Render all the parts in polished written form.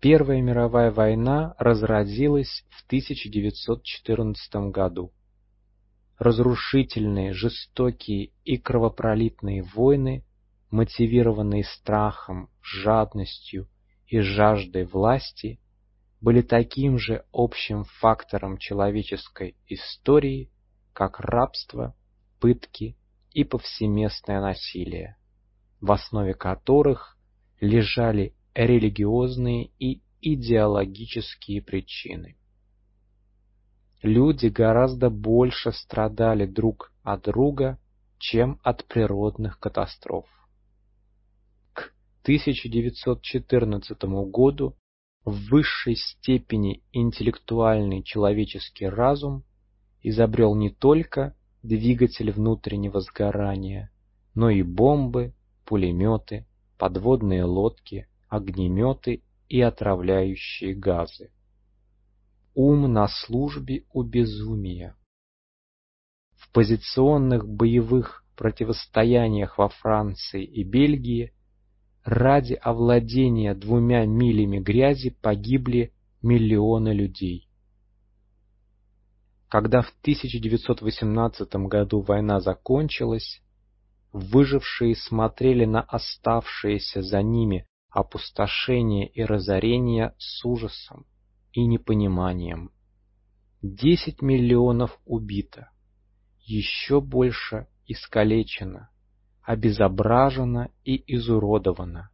Первая мировая война разразилась в 1914 году. Разрушительные, жестокие и кровопролитные войны, мотивированные страхом, жадностью и жаждой власти, были таким же общим фактором человеческой истории, как рабство, пытки и повсеместное насилие, в основе которых лежали религиозные и идеологические причины. Люди гораздо больше страдали друг от друга, чем от природных катастроф. К 1914 году в высшей степени интеллектуальный человеческий разум изобрел не только двигатель внутреннего сгорания, но и бомбы, пулеметы, подводные лодки, огнеметы и отравляющие газы. Ум на службе у безумия. В позиционных боевых противостояниях во Франции и Бельгии ради овладения 2 милями грязи погибли миллионы людей. Когда в 1918 году война закончилась, выжившие смотрели на оставшееся за ними опустошение и разорение с ужасом и непониманием. 10 миллионов убито, еще больше искалечено, обезображено и изуродовано.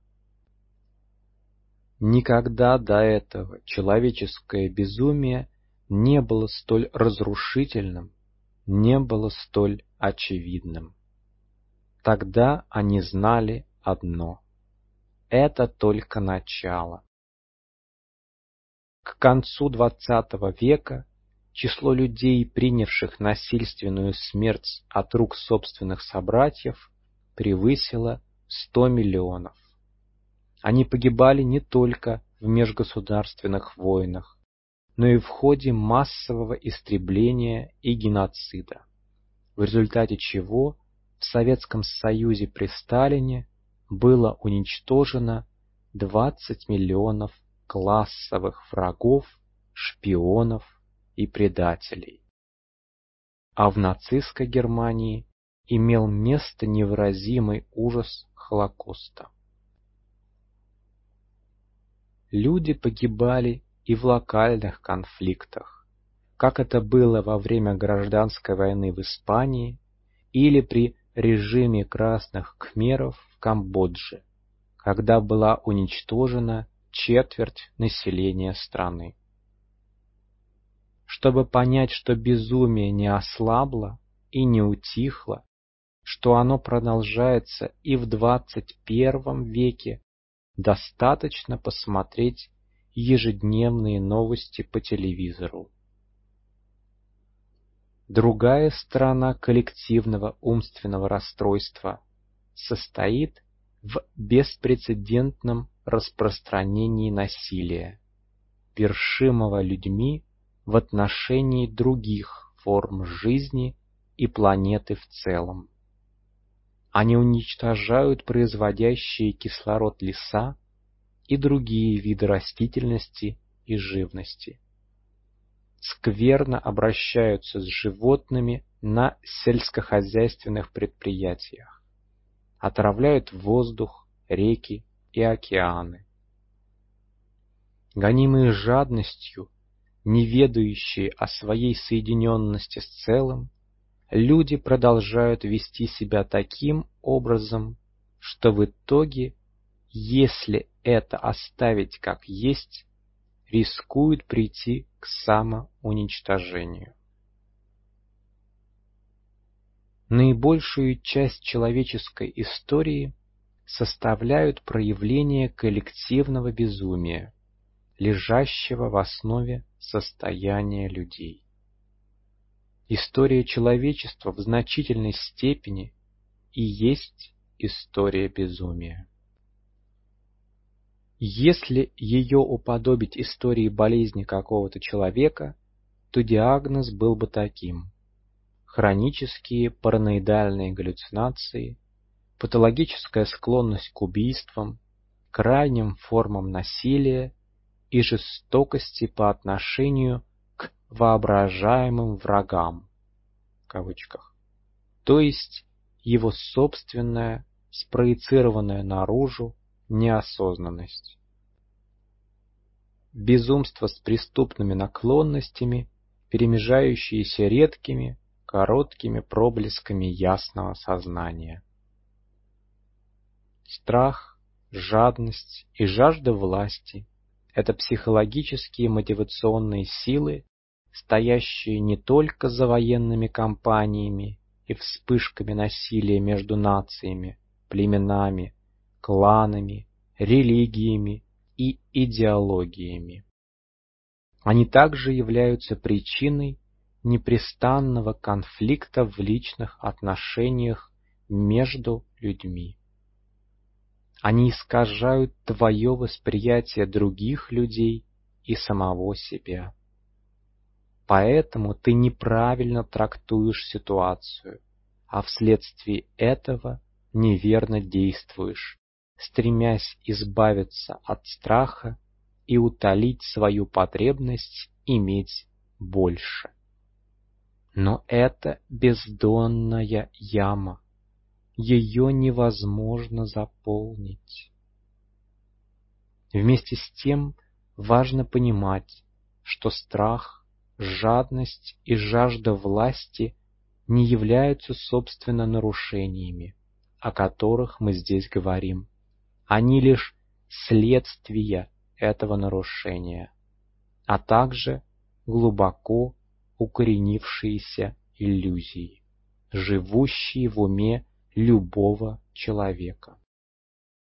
Никогда до этого человеческое безумие не было столь разрушительным, не было столь очевидным. Тогда они знали одно — это только начало. К концу XX века число людей, принявших насильственную смерть от рук собственных собратьев, превысило 100 миллионов. Они погибали не только в межгосударственных войнах, но и в ходе массового истребления и геноцида, в результате чего в Советском Союзе при Сталине было уничтожено 20 миллионов классовых врагов, шпионов и предателей. А в нацистской Германии имел место невыразимый ужас Холокоста. Люди погибали и в локальных конфликтах, как это было во время гражданской войны в Испании или при режиме красных кхмеров в Камбодже, когда была уничтожена четверть населения страны. Чтобы понять, что безумие не ослабло и не утихло, что оно продолжается и в 21 веке, достаточно посмотреть ежедневные новости по телевизору. Другая сторона коллективного умственного расстройства состоит в беспрецедентном распространении насилия, вершимого людьми в отношении других форм жизни и планеты в целом. Они уничтожают производящие кислород леса и другие виды растительности и живности. Скверно обращаются с животными на сельскохозяйственных предприятиях, отравляют воздух, реки и океаны. Гонимые жадностью, не ведающие о своей соединенности с целым, люди продолжают вести себя таким образом, что в итоге, если это оставить как есть, рискуют прийти к самоуничтожению. Наибольшую часть человеческой истории составляют проявления коллективного безумия, лежащего в основе состояния людей. История человечества в значительной степени и есть история безумия. Если ее уподобить истории болезни какого-то человека, то диагноз был бы таким: хронические параноидальные галлюцинации, патологическая склонность к убийствам, крайним формам насилия и жестокости по отношению к воображаемым врагам, в кавычках, то есть его собственная, спроецированная наружу неосознанность. Безумство с преступными наклонностями, перемежающиеся редкими, короткими проблесками ясного сознания. Страх, жадность и жажда власти – это психологические мотивационные силы, стоящие не только за военными кампаниями и вспышками насилия между нациями, племенами, кланами, религиями и идеологиями. Они также являются причиной непрестанного конфликта в личных отношениях между людьми. Они искажают твое восприятие других людей и самого себя. Поэтому ты неправильно трактуешь ситуацию, а вследствие этого неверно действуешь, стремясь избавиться от страха и утолить свою потребность иметь больше. Но это бездонная яма. Ее невозможно заполнить. Вместе с тем важно понимать, что страх, жадность и жажда власти не являются собственно нарушениями, о которых мы здесь говорим. Они лишь следствие этого нарушения, а также глубоко укоренившиеся иллюзии, живущие в уме любого человека.